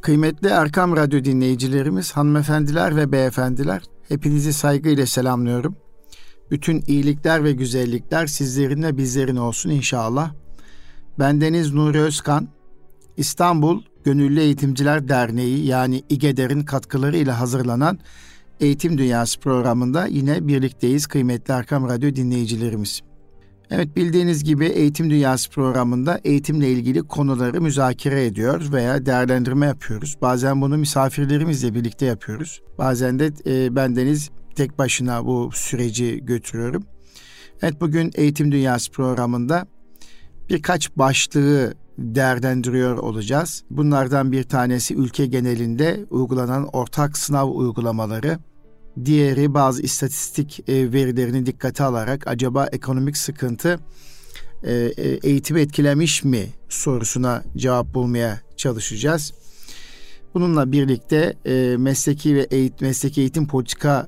Kıymetli Erkam Radyo dinleyicilerimiz, hanımefendiler ve beyefendiler, hepinizi saygıyla selamlıyorum. Bütün iyilikler ve güzellikler sizlerin ve bizlerin olsun inşallah. Bendeniz Nuri Özkan, İstanbul Gönüllü Eğitimciler Derneği yani İGEDER'in katkılarıyla hazırlanan Eğitim Dünyası programında yine birlikteyiz kıymetli Erkam Radyo dinleyicilerimiz. Evet, bildiğiniz gibi Eğitim Dünyası programında eğitimle ilgili konuları müzakere ediyor veya değerlendirme yapıyoruz. Bazen bunu misafirlerimizle birlikte yapıyoruz. Bazen de bendeniz tek başına bu süreci götürüyorum. Evet, bugün Eğitim Dünyası programında birkaç başlığı değerlendiriyor olacağız. Bunlardan bir tanesi ülke genelinde uygulanan ortak sınav uygulamaları. Diğeri bazı istatistik verilerini dikkate alarak acaba ekonomik sıkıntı eğitimi etkilemiş mi sorusuna cevap bulmaya çalışacağız. Bununla birlikte mesleki eğitim politika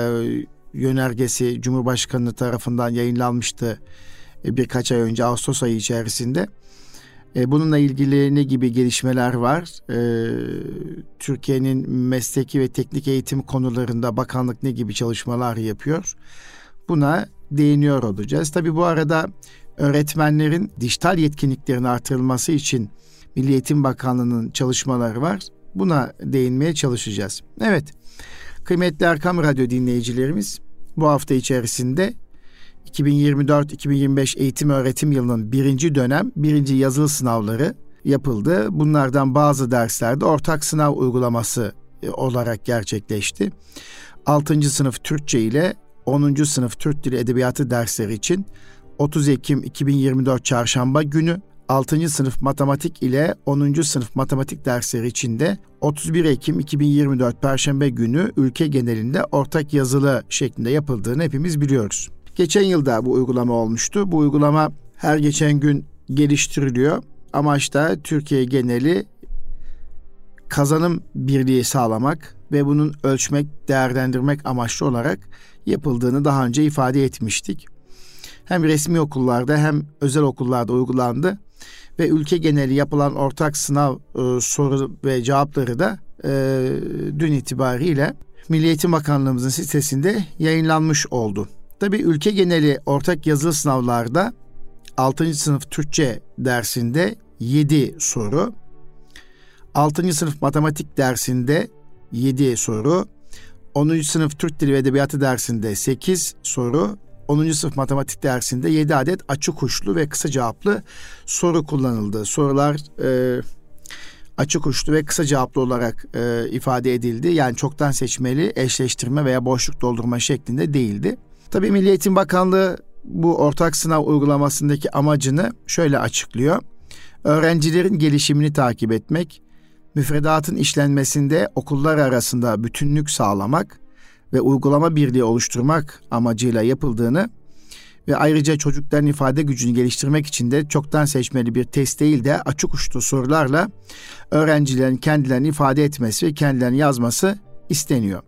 yönergesi Cumhurbaşkanı tarafından yayınlanmıştı birkaç ay önce Ağustos ayı içerisinde. Bununla ilgili ne gibi gelişmeler var? Türkiye'nin mesleki ve teknik eğitim konularında bakanlık ne gibi çalışmalar yapıyor? Buna değiniyor olacağız. Tabii bu arada öğretmenlerin dijital yetkinliklerinin artırılması için Milli Eğitim Bakanlığı'nın çalışmaları var. Buna değinmeye çalışacağız. Evet, kıymetli Erkam Radyo dinleyicilerimiz, bu hafta içerisinde 2024-2025 eğitim öğretim yılının birinci yazılı sınavları yapıldı. Bunlardan bazı derslerde ortak sınav uygulaması olarak gerçekleşti. 6. sınıf Türkçe ile 10. sınıf Türk Dili Edebiyatı dersleri için 30 Ekim 2024 Çarşamba günü, 6. sınıf matematik ile 10. sınıf matematik dersleri için de 31 Ekim 2024 Perşembe günü ülke genelinde ortak yazılı şeklinde yapıldığını hepimiz biliyoruz. Geçen yılda bu uygulama olmuştu. Bu uygulama her geçen gün geliştiriliyor. Amaç da Türkiye geneli kazanım birliği sağlamak ve bunun ölçmek, değerlendirmek amaçlı olarak yapıldığını daha önce ifade etmiştik. Hem resmi okullarda hem özel okullarda uygulandı ve ülke geneli yapılan ortak sınav soru ve cevapları da dün itibariyle Milli Eğitim Bakanlığımızın sitesinde yayınlanmış oldu. Tabii ülke geneli ortak yazılı sınavlarda 6. sınıf Türkçe dersinde 7 soru, 6. sınıf matematik dersinde 7 soru, 10. sınıf Türk Dili ve Edebiyatı dersinde 8 soru, 10. sınıf matematik dersinde 7 adet açık uçlu ve kısa cevaplı soru kullanıldı. Sorular açık uçlu ve kısa cevaplı olarak ifade edildi. Yani çoktan seçmeli, eşleştirme veya boşluk doldurma şeklinde değildi. Tabii Milli Eğitim Bakanlığı bu ortak sınav uygulamasındaki amacını şöyle açıklıyor. Öğrencilerin gelişimini takip etmek, müfredatın işlenmesinde okullar arasında bütünlük sağlamak ve uygulama birliği oluşturmak amacıyla yapıldığını ve ayrıca çocukların ifade gücünü geliştirmek için de çoktan seçmeli bir test değil de açık uçlu sorularla öğrencilerin kendilerini ifade etmesi ve kendilerini yazması isteniyor.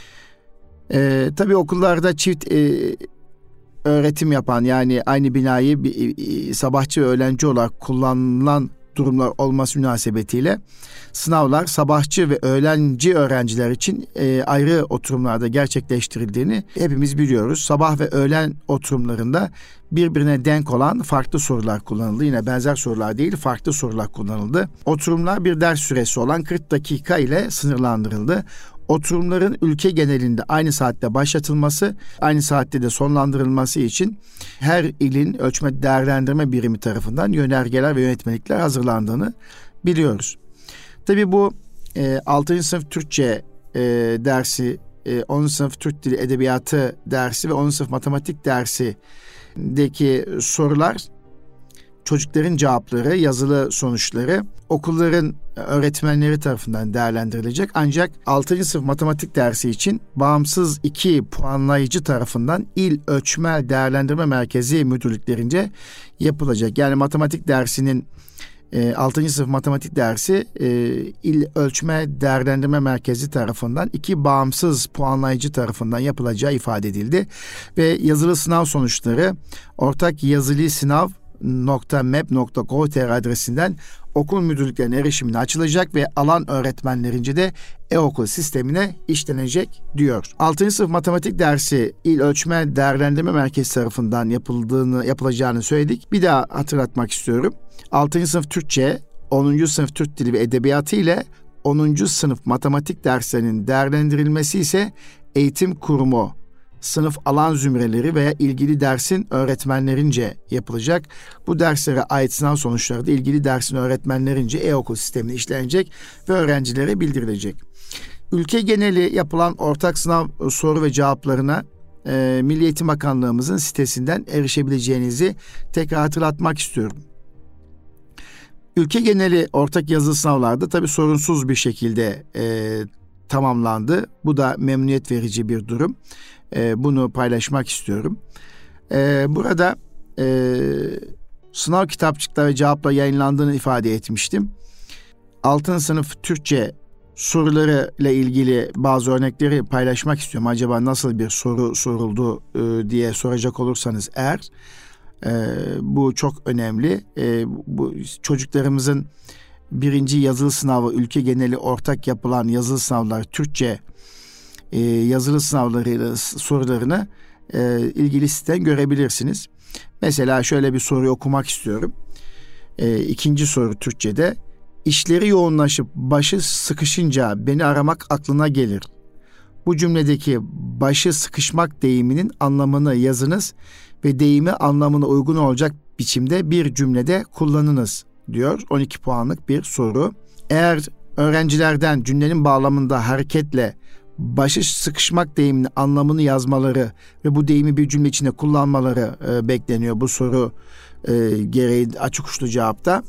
Tabii okullarda çift öğretim yapan, yani aynı binayı sabahçı ve öğlenci olarak kullanılan durumlar olması münasebetiyle sınavlar sabahçı ve öğlenci öğrenciler için ayrı oturumlarda gerçekleştirildiğini hepimiz biliyoruz. Sabah ve öğlen oturumlarında birbirine denk olan farklı sorular kullanıldı. Yine benzer sorular değil, farklı sorular kullanıldı. Oturumlar bir ders süresi olan 40 dakika ile sınırlandırıldı. Oturumların ülke genelinde aynı saatte başlatılması, aynı saatte de sonlandırılması için her ilin ölçme değerlendirme birimi tarafından yönergeler ve yönetmelikler hazırlandığını biliyoruz. Tabii bu 6. sınıf Türkçe dersi, 10. sınıf Türk Dili Edebiyatı dersi ve 10. sınıf matematik dersindeki sorular, çocukların cevapları, yazılı sonuçları okulların öğretmenleri tarafından değerlendirilecek. Ancak 6. sınıf matematik dersi için bağımsız 2 puanlayıcı tarafından İl Ölçme Değerlendirme Merkezi müdürlüklerince yapılacak. Yani matematik dersinin 6. sınıf matematik dersi İl Ölçme Değerlendirme Merkezi tarafından 2 bağımsız puanlayıcı tarafından yapılacağı ifade edildi. Ve yazılı sınav sonuçları ortak yazılı sınav .map.gov.tr adresinden okul müdürlüklerine erişimine açılacak ve alan öğretmenlerince de e-okul sistemine işlenecek diyor. 6. sınıf matematik dersi İl Ölçme Değerlendirme Merkezi tarafından yapılacağını söyledik. Bir daha hatırlatmak istiyorum. 6. sınıf Türkçe, 10. sınıf Türk Dili ve Edebiyatı ile 10. sınıf matematik derslerinin değerlendirilmesi ise eğitim kurumu, sınıf alan zümreleri veya ilgili dersin öğretmenlerince yapılacak. Bu derslere ait sınav sonuçları da ilgili dersin öğretmenlerince e-okul sistemine işlenecek ve öğrencilere bildirilecek. Ülke geneli yapılan ortak sınav soru ve cevaplarına Milli Eğitim Bakanlığımızın sitesinden erişebileceğinizi tekrar hatırlatmak istiyorum. Ülke geneli ortak yazılı sınavlarda tabii sorunsuz bir şekilde tamamlandı. Bu da memnuniyet verici bir durum. Bunu paylaşmak istiyorum. Burada sınav kitapçıkları ve cevaplar yayınlandığını ifade etmiştim. 6. sınıf Türkçe soruları ile ilgili bazı örnekleri paylaşmak istiyorum. Acaba nasıl bir soru soruldu diye soracak olursanız eğer, bu çok önemli. Bu çocuklarımızın birinci yazılı sınavı, ülke geneli ortak yapılan yazılı sınavlar Türkçe yazılı sınavlarıyla sorularını ilgili siteden görebilirsiniz. Mesela şöyle bir soruyu okumak istiyorum. İkinci soru Türkçe'de. İşleri yoğunlaşıp başı sıkışınca beni aramak aklına gelir. Bu cümledeki başı sıkışmak deyiminin anlamını yazınız ve deyimi anlamına uygun olacak biçimde bir cümlede kullanınız diyor. 12 puanlık bir soru. Eğer öğrencilerden cümlenin bağlamında hareketle başı sıkışmak deyiminin anlamını yazmaları ve bu deyimi bir cümle içinde kullanmaları bekleniyor bu soru gereği açık uçlu cevapta.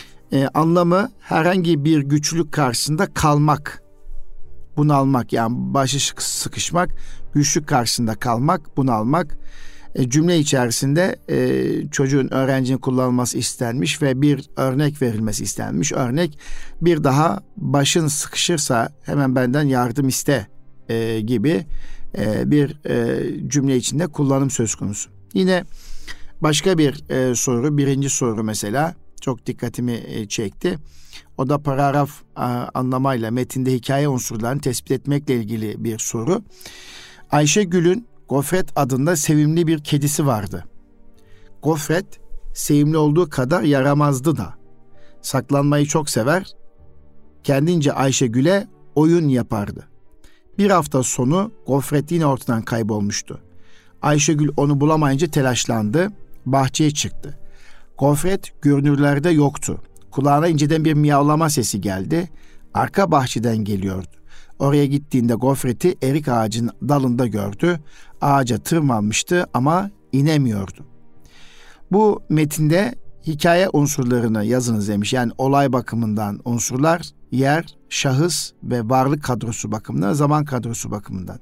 Anlamı herhangi bir güçlük karşısında kalmak, bunalmak, yani başı sıkışmak, güçlük karşısında kalmak, bunalmak. Cümle içerisinde çocuğun, öğrencinin kullanılması istenmiş ve bir örnek verilmesi istenmiş. Örnek, bir daha başın sıkışırsa hemen benden yardım iste gibi bir cümle içinde kullanım söz konusu. Yine başka bir soru, birinci soru mesela çok dikkatimi çekti. O da paragraf anlamayla metinde hikaye unsurlarını tespit etmekle ilgili bir soru. Ayşegül'ün Gofret adında sevimli bir kedisi vardı. Gofret sevimli olduğu kadar yaramazdı da. Saklanmayı çok sever, kendince Ayşegül'e oyun yapardı. Bir hafta sonu Gofret yine ortadan kaybolmuştu. Ayşegül onu bulamayınca telaşlandı, bahçeye çıktı. Gofret görünürlerde yoktu. Kulağına inceden bir miyavlama sesi geldi. Arka bahçeden geliyordu. Oraya gittiğinde Gofret'i erik ağacının dalında gördü. Ağaca tırmanmıştı ama inemiyordu. Bu metinde hikaye unsurlarını yazınız demiş. Yani olay bakımından unsurlar, yer, şahıs ve varlık kadrosu bakımından, zaman kadrosu bakımından.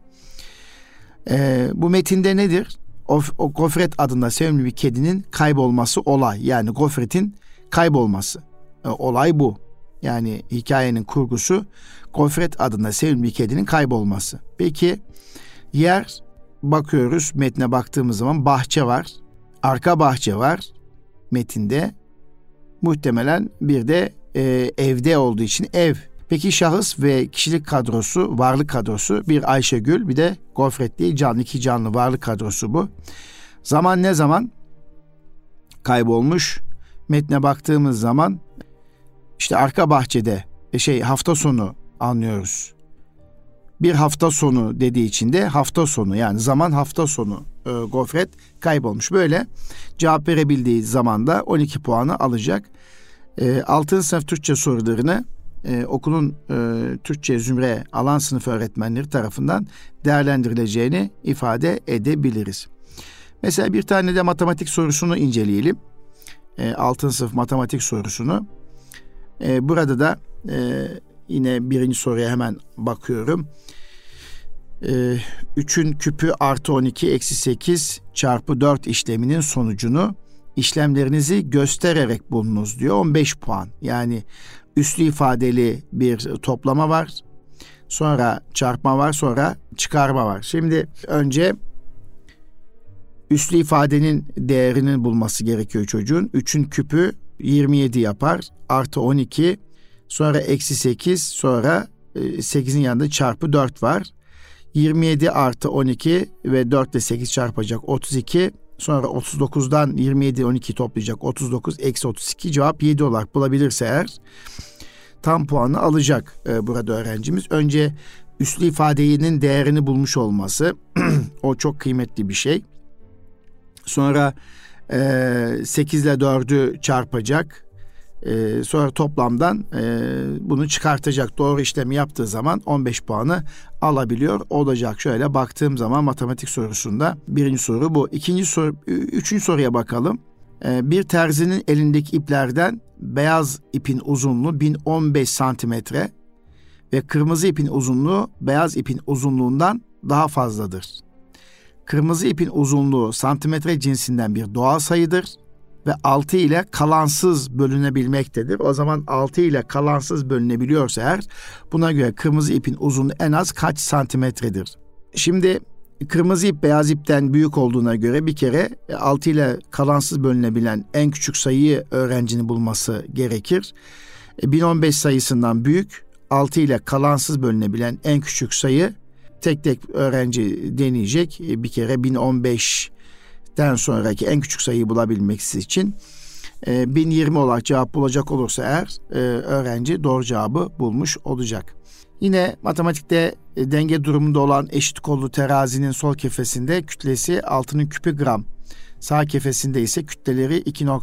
Bu metinde nedir? O Gofret adında sevimli bir kedinin kaybolması olay. Yani Gofret'in kaybolması. Olay bu. Yani hikayenin kurgusu Gofret adında sevimli bir kedinin kaybolması. Peki yer, bakıyoruz metne baktığımız zaman bahçe var. Arka bahçe var metinde. Muhtemelen bir de evde olduğu için ev. Peki şahıs ve kişilik kadrosu, varlık kadrosu, bir Ayşegül, bir de Gofret değil, canlı, iki canlı varlık kadrosu bu. Zaman ne zaman kaybolmuş? Metne baktığımız zaman işte arka bahçede hafta sonu anlıyoruz. Bir hafta sonu dediği için de hafta sonu, yani zaman hafta sonu Gofret kaybolmuş. Böyle cevap verebildiği zamanda 12 puanı alacak. 6. sınıf Türkçe sorularını okulun Türkçe zümre alan sınıf öğretmenleri tarafından değerlendirileceğini ifade edebiliriz. Mesela bir tane de matematik sorusunu inceleyelim. 6. sınıf matematik sorusunu. Burada da yine birinci soruya hemen bakıyorum. 3'ün küpü artı 12 eksi 8 çarpı 4 işleminin sonucunu işlemlerinizi göstererek bulunuz diyor. 15 puan. Yani üslü ifadeli bir toplama var. Sonra çarpma var, sonra çıkarma var. Şimdi önce üslü ifadenin değerini bulması gerekiyor çocuğun. 3'ün küpü 27 yapar. Artı 12, sonra eksi 8, sonra 8'in yanında çarpı 4 var. 27 artı 12 ve 4 ile 8 çarpacak 32. Sonra 39'dan 27 12 toplayacak 39 eksi 32, cevap 7 olarak bulabilirse eğer tam puanı alacak burada öğrencimiz. Önce üslü ifadenin değerini bulmuş olması o çok kıymetli bir şey. Sonra 8 ile 4'ü çarpacak. Sonra toplamdan bunu çıkartacak. Doğru işlemi yaptığı zaman 15 puanı alabiliyor olacak. Şöyle baktığım zaman matematik sorusunda birinci soru bu. Üçüncü soruya bakalım. Bir terzinin elindeki iplerden beyaz ipin uzunluğu 1015 santimetre ve kırmızı ipin uzunluğu beyaz ipin uzunluğundan daha fazladır. Kırmızı ipin uzunluğu santimetre cinsinden bir doğal sayıdır ve 6 ile kalansız bölünebilmektedir. O zaman 6 ile kalansız bölünebiliyorsa eğer, buna göre kırmızı ipin uzunluğu en az kaç santimetredir? Şimdi kırmızı ip beyaz ipten büyük olduğuna göre bir kere 6 ile kalansız bölünebilen en küçük sayıyı öğrencinin bulması gerekir. 1015 sayısından büyük, 6 ile kalansız bölünebilen en küçük sayı, tek tek öğrenci deneyecek. Bir kere 1015'ten sonraki en küçük sayıyı bulabilmek için 1020 olarak cevap bulacak olursa eğer öğrenci doğru cevabı bulmuş olacak. Yine matematikte denge durumunda olan eşit kollu terazinin sol kefesinde kütlesi 6'nın küpü gram, sağ kefesinde ise kütleleri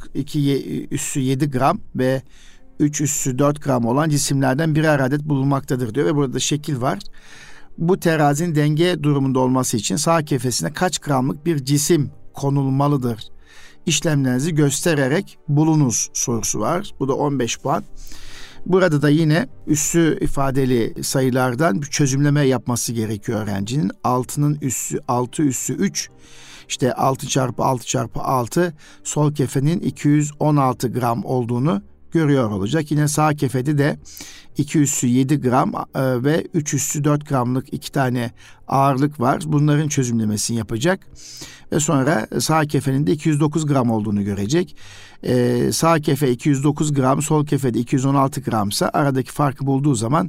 2 üssü 7 gram ve 3 üssü 4 gram olan cisimlerden birer adet bulunmaktadır diyor ve burada şekil var. Bu terazinin denge durumunda olması için sağ kefesine kaç gramlık bir cisim konulmalıdır? İşlemlerinizi göstererek bulunuz sorusu var. Bu da 15 puan. Burada da yine üssü ifadeli sayılardan bir çözümleme yapması gerekiyor öğrencinin. 6'nın üssü 6 üssü 3, işte 6 çarpı 6 çarpı 6 sol kefenin 216 gram olduğunu görüyor olacak. Yine sağ kefede de 2 üssü 7 gram ve 3 üssü 4 gramlık 2 tane ağırlık var. Bunların çözümlemesini yapacak. Ve sonra sağ kefenin de 209 gram olduğunu görecek. Sağ kefe 209 gram, sol kefede 216 gramsa aradaki farkı bulduğu zaman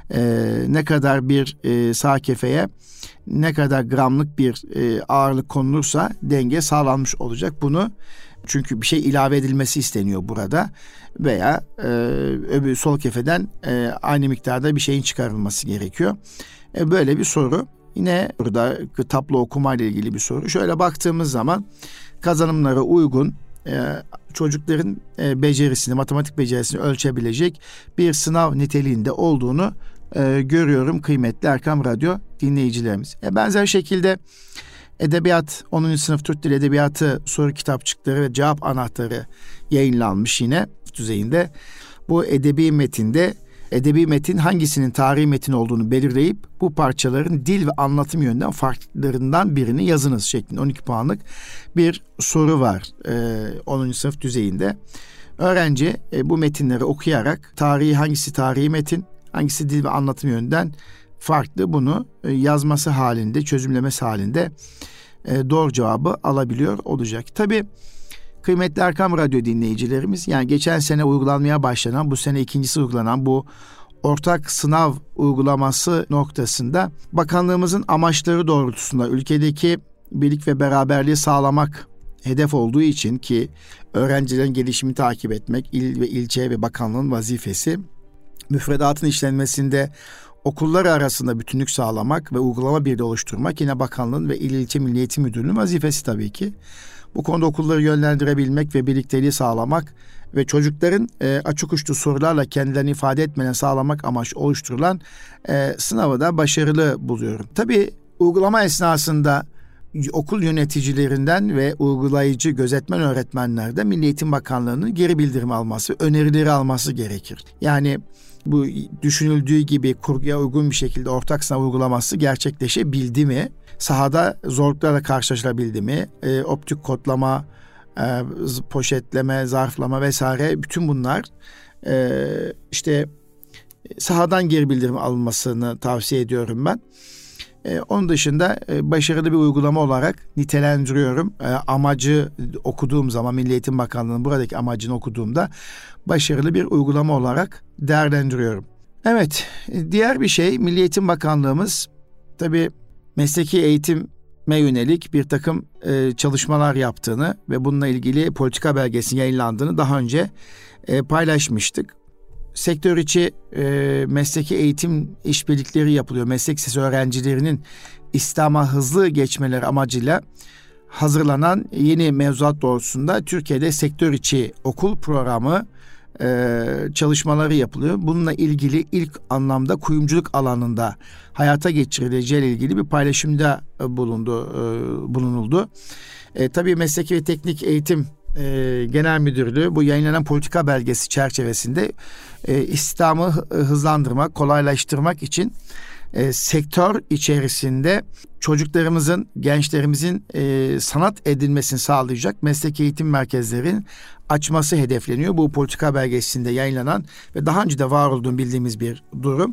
ne kadar bir sağ kefeye ne kadar gramlık bir ağırlık konulursa denge sağlanmış olacak. Bunu çünkü bir şey ilave edilmesi isteniyor burada veya öbür sol kefeden aynı miktarda bir şeyin çıkarılması gerekiyor. Böyle bir soru. Yine burada tablo okuma ile ilgili bir soru. Şöyle baktığımız zaman kazanımlara uygun çocukların becerisini, matematik becerisini ölçebilecek bir sınav niteliğinde olduğunu görüyorum kıymetli Erkam Radyo dinleyicilerimiz. Benzer şekilde Edebiyat 10. sınıf Türk Dili Edebiyatı soru kitapçıkları ve cevap anahtarı yayınlanmış yine düzeyinde. Bu edebi metin hangisinin tarihi metin olduğunu belirleyip bu parçaların dil ve anlatım yönünden farklarından birini yazınız şeklinde 12 puanlık bir soru var 10. sınıf düzeyinde. Öğrenci bu metinleri okuyarak hangisi tarihi metin, hangisi dil ve anlatım yönünden farklı, bunu yazması halinde, çözümlemesi halinde doğru cevabı alabiliyor olacak. Tabii kıymetli Erkam Radyo dinleyicilerimiz, yani geçen sene uygulanmaya başlanan, bu sene ikincisi uygulanan bu ortak sınav uygulaması noktasında bakanlığımızın amaçları doğrultusunda ülkedeki birlik ve beraberliği sağlamak hedef olduğu için, ki öğrencilerin gelişimini takip etmek il ve ilçe ve bakanlığın vazifesi, müfredatın işlenmesinde okullar arasında bütünlük sağlamak ve uygulama birliği oluşturmak yine bakanlığın ve il ilçe Milli Eğitim Müdürlüğü'nün vazifesi tabii ki. Bu konuda okulları yönlendirebilmek ve birlikteliği sağlamak ve çocukların açık uçlu sorularla kendilerini ifade etmelerini sağlamak amaç oluşturulan sınavı da başarılı buluyorum. Tabii uygulama esnasında okul yöneticilerinden ve uygulayıcı gözetmen öğretmenlerden Milli Eğitim Bakanlığı'nın geri bildirim alması, önerileri alması gerekir. Yani bu düşünüldüğü gibi kurguya uygun bir şekilde ortak sınav uygulaması gerçekleşebildi mi? Sahada zorluklarla karşılaşılabildi mi? Optik kodlama, poşetleme, zarflama vesaire, bütün bunlar sahadan geri bildirim alınmasını tavsiye ediyorum ben. Onun dışında başarılı bir uygulama olarak nitelendiriyorum. Amacı okuduğum zaman, Milli Eğitim Bakanlığı'nın buradaki amacını okuduğumda başarılı bir uygulama olarak değerlendiriyorum. Evet, diğer bir şey, Milli Eğitim Bakanlığımız tabii mesleki eğitime yönelik bir takım çalışmalar yaptığını ve bununla ilgili politika belgesinin yayınlandığını daha önce paylaşmıştık. Sektör içi mesleki eğitim işbirlikleri yapılıyor. Meslek lisesi öğrencilerinin İslam'a hızlı geçmeleri amacıyla hazırlanan yeni mevzuat doğrultusunda Türkiye'de sektör içi okul programı çalışmaları yapılıyor. Bununla ilgili ilk anlamda kuyumculuk alanında hayata geçirileceğiyle ilgili bir paylaşımda bulunuldu. Tabii Mesleki ve Teknik Eğitim Genel Müdürlüğü bu yayınlanan politika belgesi çerçevesinde istihdamı hızlandırmak, kolaylaştırmak için sektör içerisinde çocuklarımızın, gençlerimizin sanat edinmesini sağlayacak mesleki eğitim merkezlerinin açması hedefleniyor. Bu politika belgesinde yayınlanan ve daha önce de var olduğunu bildiğimiz bir durum.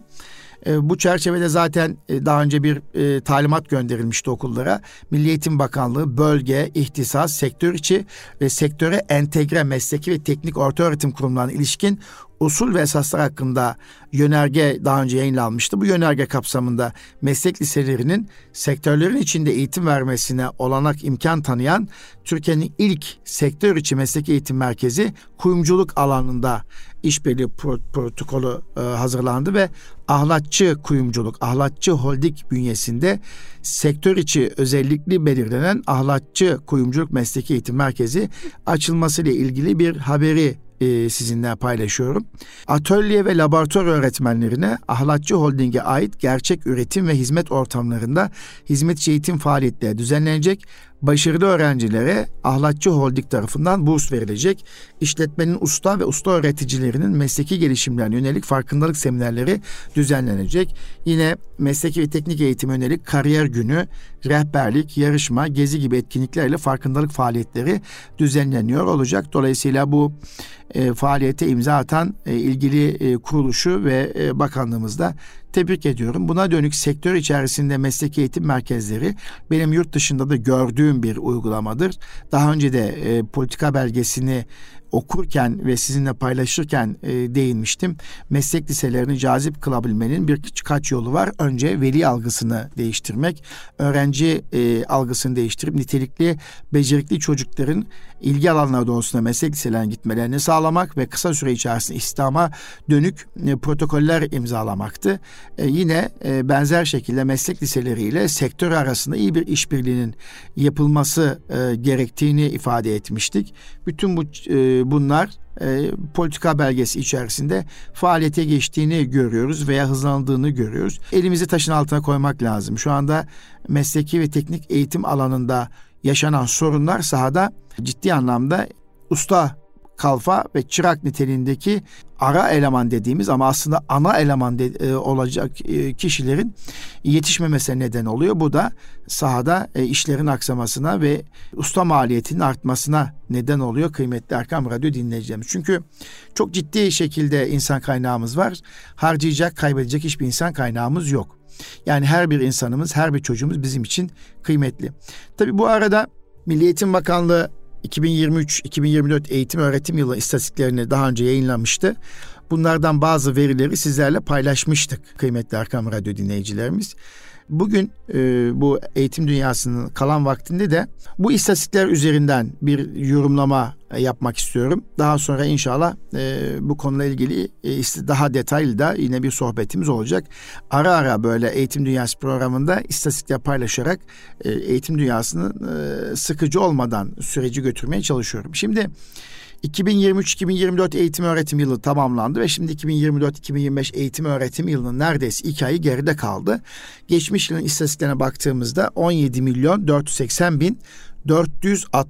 Bu çerçevede zaten daha önce bir talimat gönderilmişti okullara. Milli Eğitim Bakanlığı bölge, ihtisas, sektör içi ve sektöre entegre mesleki ve teknik ortaöğretim kurumlarına ilişkin usul ve esaslar hakkında yönerge daha önce yayınlanmıştı. Bu yönerge kapsamında meslek liselerinin sektörlerin içinde eğitim vermesine olanak imkan tanıyan Türkiye'nin ilk sektör içi mesleki eğitim merkezi kuyumculuk alanında işbirliği protokolü hazırlandı ve Ahlatçı Kuyumculuk, Ahlatçı Holding bünyesinde sektör içi özellikli belirlenen Ahlatçı Kuyumculuk Mesleki Eğitim Merkezi açılmasıyla ilgili bir haberi sizinle paylaşıyorum. Atölye ve laboratuvar öğretmenlerine Ahlatçı Holding'e ait gerçek üretim ve hizmet ortamlarında hizmetçi eğitim faaliyetleri düzenlenecek. Başarılı öğrencilere Ahlatçı Holding tarafından burs verilecek. İşletmenin usta ve usta öğreticilerinin mesleki gelişimlerine yönelik farkındalık seminerleri düzenlenecek. Yine mesleki ve teknik eğitim yönelik kariyer günü, rehberlik, yarışma, gezi gibi etkinliklerle farkındalık faaliyetleri düzenleniyor olacak. Dolayısıyla bu faaliyete imza atan ilgili kuruluşu ve bakanlığımızda tebrik ediyorum. Buna dönük sektör içerisinde mesleki eğitim merkezleri benim yurt dışında da gördüğüm bir uygulamadır. Daha önce de politika belgesini okurken ve sizinle paylaşırken değinmiştim. Meslek liselerini cazip kılabilmenin birkaç yolu var. Önce veli algısını değiştirmek, öğrenci algısını değiştirip nitelikli, becerikli çocukların ilgi alanları doğrultusunda meslek liselerine gitmelerini sağlamak ve kısa süre içerisinde istihdama dönük protokoller imzalamaktı. Yine benzer şekilde meslek liseleriyle sektör arasında iyi bir işbirliğinin yapılması gerektiğini ifade etmiştik. Bütün bunlar politika belgesi içerisinde faaliyete geçtiğini görüyoruz veya hızlandığını görüyoruz. Elimizi taşın altına koymak lazım. Şu anda mesleki ve teknik eğitim alanında yaşanan sorunlar sahada ciddi anlamda usta, kalfa ve çırak niteliğindeki ara eleman dediğimiz ama aslında ana eleman olacak kişilerin yetişmemesine neden oluyor. Bu da sahada işlerin aksamasına ve usta maliyetinin artmasına neden oluyor kıymetli Erkam Radyo dinleyicilerimiz. Çünkü çok ciddi şekilde insan kaynağımız var. Harcayacak, kaybedecek hiçbir insan kaynağımız yok. Yani her bir insanımız, her bir çocuğumuz bizim için kıymetli. Tabii bu arada Milli Eğitim Bakanlığı 2023-2024 eğitim öğretim yılı istatistiklerini daha önce yayınlamıştı. Bunlardan bazı verileri sizlerle paylaşmıştık kıymetli Erkam Radyo dinleyicilerimiz. Bugün bu eğitim dünyasının kalan vaktinde de bu istatistikler üzerinden bir yorumlama yapmak istiyorum. Daha sonra inşallah bu konuyla ilgili daha detaylı da yine bir sohbetimiz olacak. Ara ara böyle eğitim dünyası programında istatistikler paylaşarak eğitim dünyasının sıkıcı olmadan süreci götürmeye çalışıyorum. Şimdi 2023-2024 eğitim öğretim yılı tamamlandı ve şimdi 2024-2025 eğitim öğretim yılının neredeyse 2 ayı geride kaldı. Geçmiş yılın istatistiklerine baktığımızda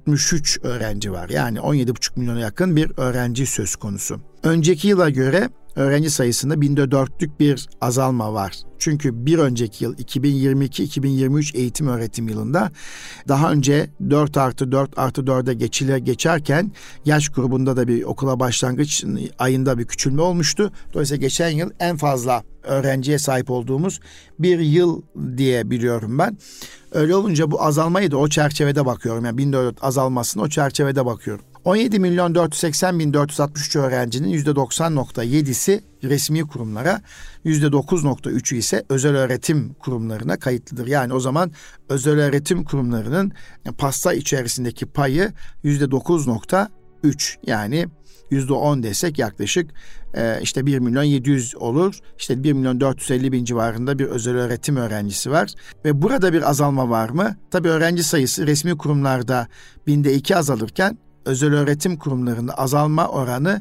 17.480.463 öğrenci var. Yani 17,5 milyona yakın bir öğrenci söz konusu. Önceki yıla göre öğrenci sayısında 1004'lük bir azalma var. Çünkü bir önceki yıl 2022-2023 eğitim öğretim yılında daha önce 4+4+4'e geçerken yaş grubunda da bir okula başlangıç ayında bir küçülme olmuştu. Dolayısıyla geçen yıl en fazla öğrenciye sahip olduğumuz bir yıl diye biliyorum ben. Öyle olunca bu azalmayı da o çerçevede bakıyorum. Yani 1004 azalmasını o çerçevede bakıyorum. 17.480.463 öğrencinin %90.7'si resmi kurumlara, %9.3'ü ise özel öğretim kurumlarına kayıtlıdır. Yani o zaman özel öğretim kurumlarının pasta içerisindeki payı %9.3, yani %10 desek yaklaşık işte 1.700.000 olur. İşte 1.450.000 civarında bir özel öğretim öğrencisi var. Ve burada bir azalma var mı? Tabii öğrenci sayısı resmi kurumlarda 2 azalırken özel öğretim kurumlarında azalma oranı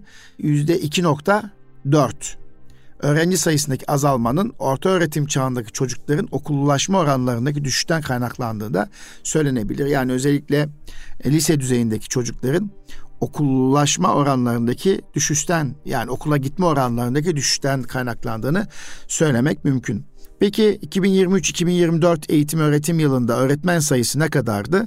%2.4. Öğrenci sayısındaki azalmanın orta öğretim çağındaki çocukların okullaşma oranlarındaki düşüşten kaynaklandığı da söylenebilir. Yani özellikle lise düzeyindeki çocukların okullaşma oranlarındaki düşüşten, yani okula gitme oranlarındaki düşüşten kaynaklandığını söylemek mümkün. Peki 2023-2024 eğitim öğretim yılında öğretmen sayısı ne kadardı?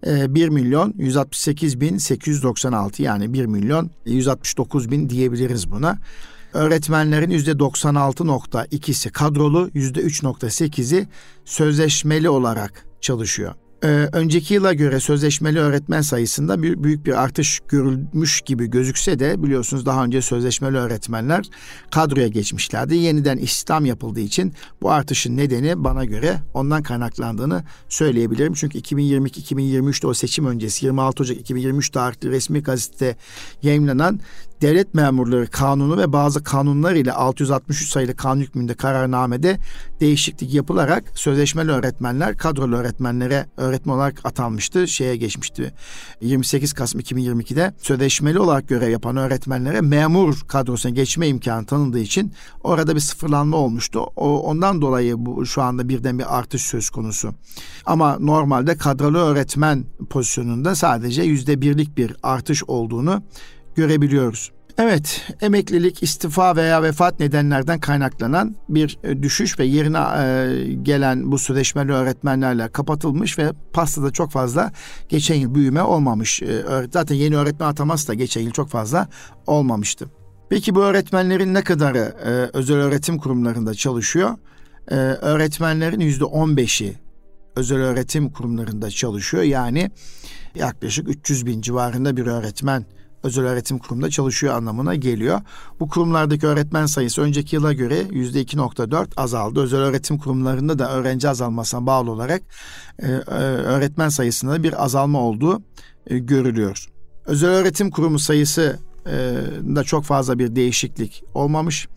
1.168.896, yani 1.169.000 diyebiliriz buna. Öğretmenlerin %96.2'si kadrolu, %3.8'i sözleşmeli olarak çalışıyor. Önceki yıla göre sözleşmeli öğretmen sayısında büyük bir artış görülmüş gibi gözükse de biliyorsunuz daha önce sözleşmeli öğretmenler kadroya geçmişlerdi. Yeniden istihdam yapıldığı için bu artışın nedeni bana göre ondan kaynaklandığını söyleyebilirim. Çünkü 2022-2023'te o seçim öncesi 26 Ocak 2023 tarihli resmi gazetede yayımlanan Devlet Memurları Kanunu ve bazı kanunlar ile 663 sayılı kanun hükmünde kararnamede değişiklik yapılarak sözleşmeli öğretmenler kadrolu öğretmenlere öğretmen olarak atanmıştı. Geçmişti. 28 Kasım 2022'de sözleşmeli olarak görev yapan öğretmenlere memur kadrosuna geçme imkanı tanındığı için orada bir sıfırlanma olmuştu. Ondan dolayı şu anda birden bir artış söz konusu. Ama normalde kadrolu öğretmen pozisyonunda sadece %1'lik bir artış olduğunu görebiliyoruz. Evet, emeklilik, istifa veya vefat nedenlerden kaynaklanan bir düşüş ve yerine gelen bu sözleşmeli öğretmenlerle kapatılmış ve pastada çok fazla geçen yıl büyüme olmamış. Zaten yeni öğretmen ataması da geçen yıl çok fazla olmamıştı. Peki bu öğretmenlerin ne kadarı özel öğretim kurumlarında çalışıyor? Öğretmenlerin %15'i özel öğretim kurumlarında çalışıyor. Yani yaklaşık 300.000 civarında bir öğretmen özel öğretim kurumunda çalışıyor anlamına geliyor. Bu kurumlardaki öğretmen sayısı önceki yıla göre %2.4 azaldı. Özel öğretim kurumlarında da öğrenci azalmasına bağlı olarak öğretmen sayısında bir azalma olduğu görülüyor. Özel öğretim kurumu sayısı da çok fazla bir değişiklik olmamış.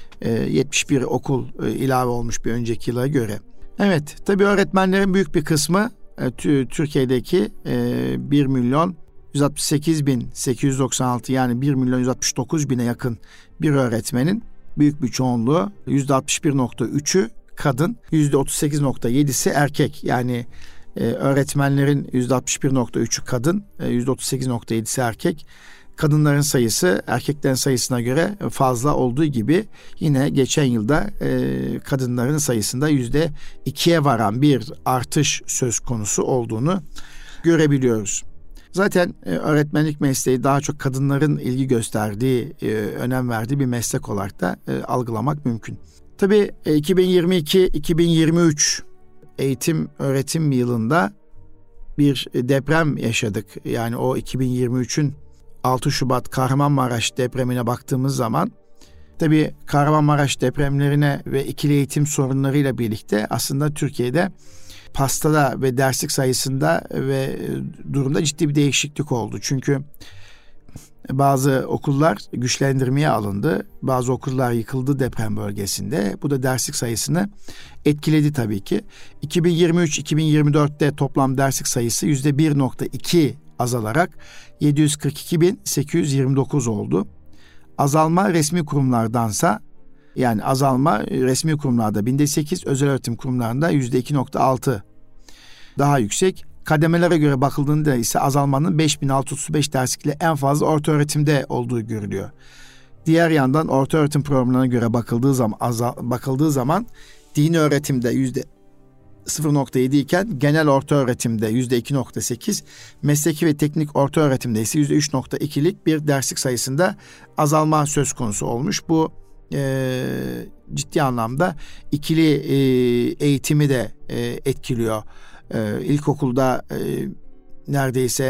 71 okul ilave olmuş bir önceki yıla göre. Evet, tabii öğretmenlerin büyük bir kısmı Türkiye'deki 1.168.896, yani 1.169.000'e yakın bir öğretmenin büyük bir çoğunluğu, %61.3'ü kadın, %38.7'si erkek. Yani öğretmenlerin %61.3'ü kadın, %38.7'si erkek. Kadınların sayısı erkeklerin sayısına göre fazla olduğu gibi yine geçen yılda kadınların sayısında %2'ye varan bir artış söz konusu olduğunu görebiliyoruz. Zaten öğretmenlik mesleği daha çok kadınların ilgi gösterdiği, önem verdiği bir meslek olarak da algılamak mümkün. Tabii 2022-2023 eğitim öğretim yılında bir deprem yaşadık. Yani o 2023'ün 6 Şubat Kahramanmaraş depremine baktığımız zaman tabii Kahramanmaraş depremlerine ve ikili eğitim sorunlarıyla birlikte aslında Türkiye'de pastada ve derslik sayısında ve durumda ciddi bir değişiklik oldu. Çünkü bazı okullar güçlendirmeye alındı. Bazı okullar yıkıldı deprem bölgesinde. Bu da derslik sayısını etkiledi tabii ki. 2023-2024'te toplam derslik sayısı %1.2 azalarak 742.829 oldu. Azalma resmi kurumlardansa, yani azalma resmi kurumlarda 1008, özel öğretim kurumlarında %2.6 daha yüksek. Kademelere göre bakıldığında ise azalmanın 5.635 derslikle en fazla orta öğretimde olduğu görülüyor. Diğer yandan ortaöğretim programlarına göre bakıldığı zaman dini öğretimde %0.7 iken genel ortaöğretimde %2.8, mesleki ve teknik ortaöğretimde ise %3.2'lik bir derslik sayısında azalma söz konusu olmuş. Bu ciddi anlamda ikili eğitimi de etkiliyor. İlkokulda neredeyse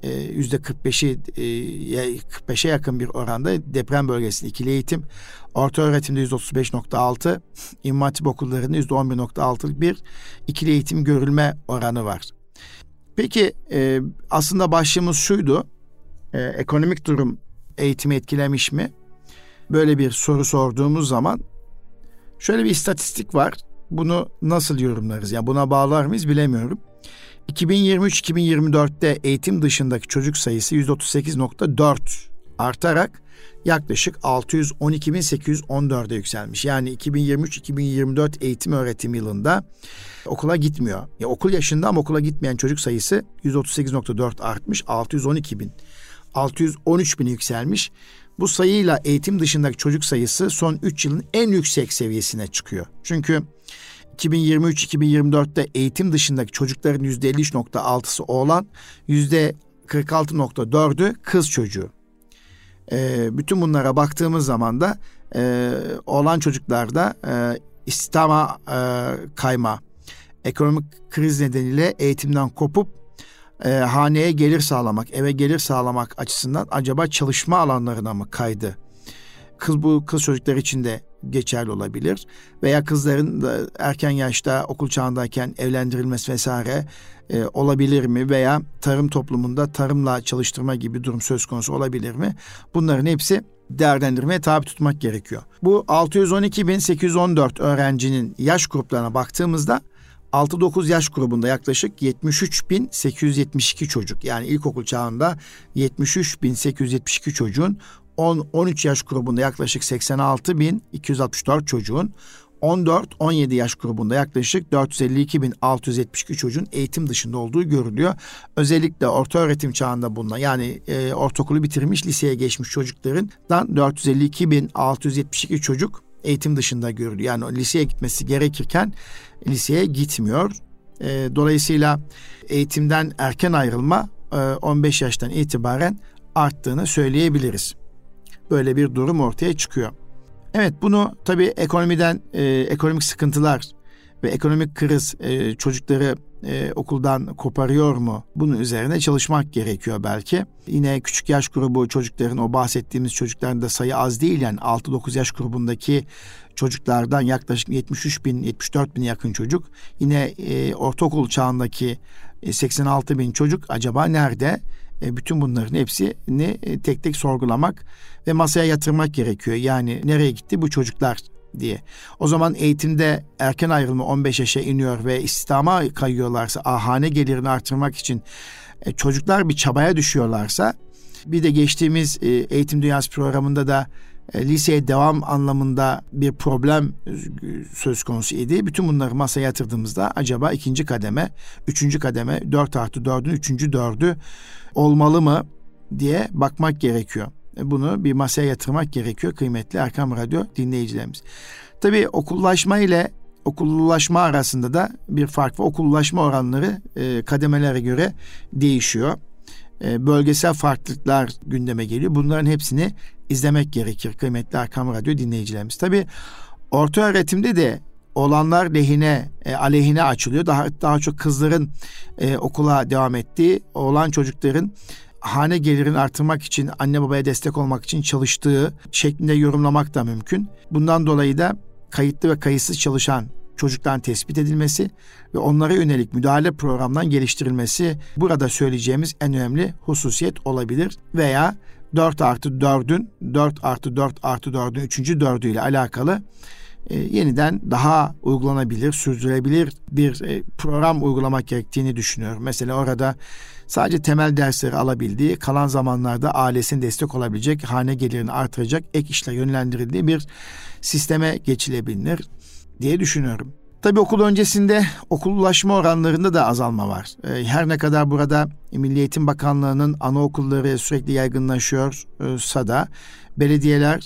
%45'e yakın bir oranda deprem bölgesinde ikili eğitim, ortaöğretimde %35.6, İmam Hatip okullarında %11.6'lık bir ikili eğitim görülme oranı var. Peki aslında başlığımız şuydu, ekonomik durum eğitimi etkilemiş mi? Böyle bir soru sorduğumuz zaman şöyle bir istatistik var. Bunu nasıl yorumlarız? Yani buna bağlar mıyız bilemiyorum. 2023-2024'te eğitim dışındaki çocuk sayısı %38.4 artarak yaklaşık 612.814'e yükselmiş. Yani 2023-2024 eğitim öğretim yılında okula gitmiyor. Ya okul yaşında ama okula gitmeyen çocuk sayısı %38.4 artmış. 613.000'e yükselmiş. Bu sayıyla eğitim dışındaki çocuk sayısı son 3 yılın en yüksek seviyesine çıkıyor. Çünkü 2023-2024'te eğitim dışındaki çocukların %53.6'sı oğlan, %46.4'ü kız çocuğu. Bütün bunlara baktığımız zaman da oğlan çocuklarda istihdama kayma, ekonomik kriz nedeniyle eğitimden kopup haneye gelir sağlamak, eve gelir sağlamak açısından acaba çalışma alanlarına mı kaydı? Bu kız çocuklar için de geçerli olabilir. Veya kızların da erken yaşta okul çağındayken evlendirilmesi vesaire olabilir mi? Veya tarım toplumunda tarımla çalıştırma gibi durum söz konusu olabilir mi? Bunların hepsi değerlendirmeye tabi tutmak gerekiyor. Bu 612.814 öğrencinin yaş gruplarına baktığımızda 6-9 yaş grubunda yaklaşık 73.872 çocuk, yani ilkokul çağında 73.872 çocuğun, 10-13 yaş grubunda yaklaşık 86.264 çocuğun, 14-17 yaş grubunda yaklaşık 452.672 çocuğun eğitim dışında olduğu görülüyor. Özellikle ortaöğretim çağında bulunan, yani ortaokulu bitirmiş, liseye geçmiş çocuklarından 452.672 çocuk eğitim dışında görülüyor. Yani liseye gitmesi gerekirken liseye gitmiyor. Dolayısıyla eğitimden erken ayrılma 15 yaştan itibaren arttığını söyleyebiliriz. Böyle bir durum ortaya çıkıyor. Evet, bunu tabii ekonomiden, ekonomik sıkıntılar ve ekonomik kriz çocukları okuldan koparıyor mu? Bunun üzerine çalışmak gerekiyor belki. Yine küçük yaş grubu çocukların, o bahsettiğimiz çocukların da sayı az değil. Yani 6-9 yaş grubundaki çocuklardan yaklaşık 73.000-74.000'e yakın çocuk. Yine ortaokul çağındaki 86.000 çocuk acaba nerede? Bütün bunların hepsini tek tek sorgulamak ve masaya yatırmak gerekiyor. Yani nereye gitti bu çocuklar diye. O zaman eğitimde erken ayrılma 15 yaşa iniyor ve istihdama kayıyorlarsa, hane gelirini artırmak için çocuklar bir çabaya düşüyorlarsa, bir de geçtiğimiz Eğitim Dünyası programında da liseye devam anlamında bir problem söz konusu idi. Bütün bunları masaya yatırdığımızda acaba ikinci kademe, üçüncü kademe, 4+4'ün üçüncü dördü olmalı mı diye bakmak gerekiyor. Bunu bir masaya yatırmak gerekiyor kıymetli Erkam Radyo dinleyicilerimiz. Tabii okullaşma ile okullaşma arasında da bir fark var. Okullaşma oranları kademelere göre değişiyor. Bölgesel farklılıklar gündeme geliyor. Bunların hepsini izlemek gerekir kıymetli Erkam Radyo dinleyicilerimiz. Tabii ortaöğretimde de olanlar aleyhine açılıyor. Daha çok kızların okula devam ettiği, oğlan çocukların hane gelirini artırmak için, anne babaya destek olmak için çalıştığı şeklinde yorumlamak da mümkün. Bundan dolayı da kayıtlı ve kayıtsız çalışan çocukların tespit edilmesi ve onlara yönelik müdahale programından geliştirilmesi burada söyleyeceğimiz en önemli hususiyet olabilir. Veya 4+4'ün 4+4+4'ün üçüncü dördüyle alakalı yeniden daha uygulanabilir, sürdürülebilir bir program uygulamak gerektiğini düşünüyorum. Mesela orada sadece temel dersleri alabildiği, kalan zamanlarda ailesine destek olabilecek, hane gelirini artıracak ek işle yönlendirildiği bir sisteme geçilebilir diye düşünüyorum. Tabii okul öncesinde okullaşma oranlarında da azalma var. Her ne kadar burada Milli Eğitim Bakanlığı'nın anaokulları sürekli yaygınlaşıyorsa da belediyeler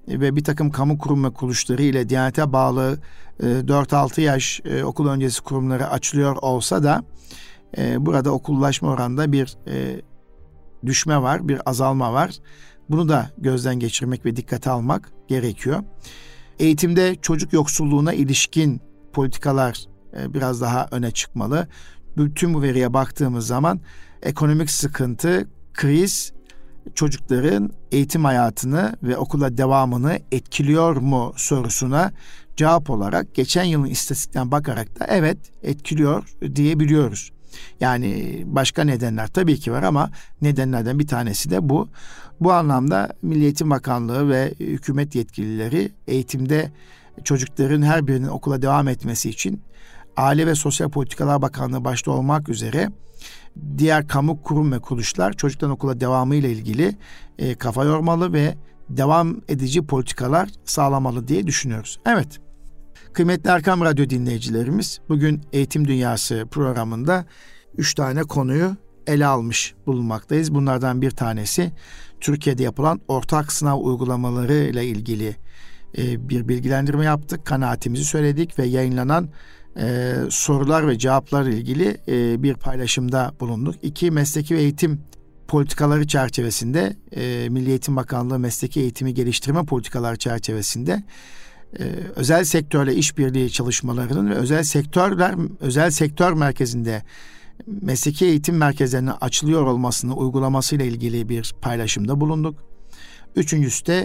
ve bir takım kamu kurum ve kuruluşları ile Diyanet'e bağlı 4-6 yaş okul öncesi kurumları açılıyor olsa da burada okullaşma oranında bir düşme var, bir azalma var. Bunu da gözden geçirmek ve dikkate almak gerekiyor. Eğitimde çocuk yoksulluğuna ilişkin politikalar biraz daha öne çıkmalı. Bütün bu veriye baktığımız zaman ekonomik sıkıntı, kriz çocukların eğitim hayatını ve okula devamını etkiliyor mu sorusuna cevap olarak geçen yılın istatistikten bakarak da evet etkiliyor diyebiliyoruz. Yani başka nedenler tabii ki var ama nedenlerden bir tanesi de bu. Bu anlamda Milli Eğitim Bakanlığı ve hükümet yetkilileri eğitimde çocukların her birinin okula devam etmesi için Aile ve Sosyal Politikalar Bakanlığı başta olmak üzere diğer kamu kurum ve kuruluşlar çocukların okula devamı ile ilgili kafa yormalı ve devam edici politikalar sağlamalı diye düşünüyoruz. Evet, kıymetli Erkam Radyo dinleyicilerimiz, bugün Eğitim Dünyası programında 3 tane konuyu ele almış bulunmaktayız. Bunlardan bir tanesi Türkiye'de yapılan ortak sınav uygulamaları ile ilgili bir bilgilendirme yaptık, kanaatimizi söyledik ve yayınlanan sorular ve cevaplar ile ilgili bir paylaşımda bulunduk. 2, mesleki ve eğitim politikaları çerçevesinde Milli Eğitim Bakanlığı mesleki eğitimi geliştirme politikaları çerçevesinde özel sektörle işbirliği çalışmalarının ve özel sektör merkezinde mesleki eğitim merkezlerinin açılıyor olmasını uygulamasıyla ilgili bir paylaşımda bulunduk. Üçüncüsü de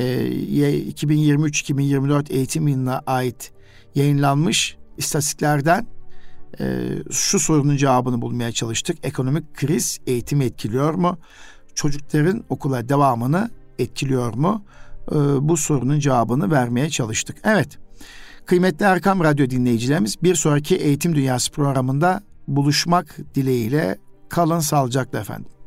2023-2024 eğitim yılına ait yayınlanmış istatistiklerden şu sorunun cevabını bulmaya çalıştık. Ekonomik kriz eğitimi etkiliyor mu? Çocukların okula devamını etkiliyor mu? Bu sorunun cevabını vermeye çalıştık. Evet, kıymetli Erkam Radyo dinleyicilerimiz, bir sonraki Eğitim Dünyası programında buluşmak dileğiyle kalın sağlıcakla efendim.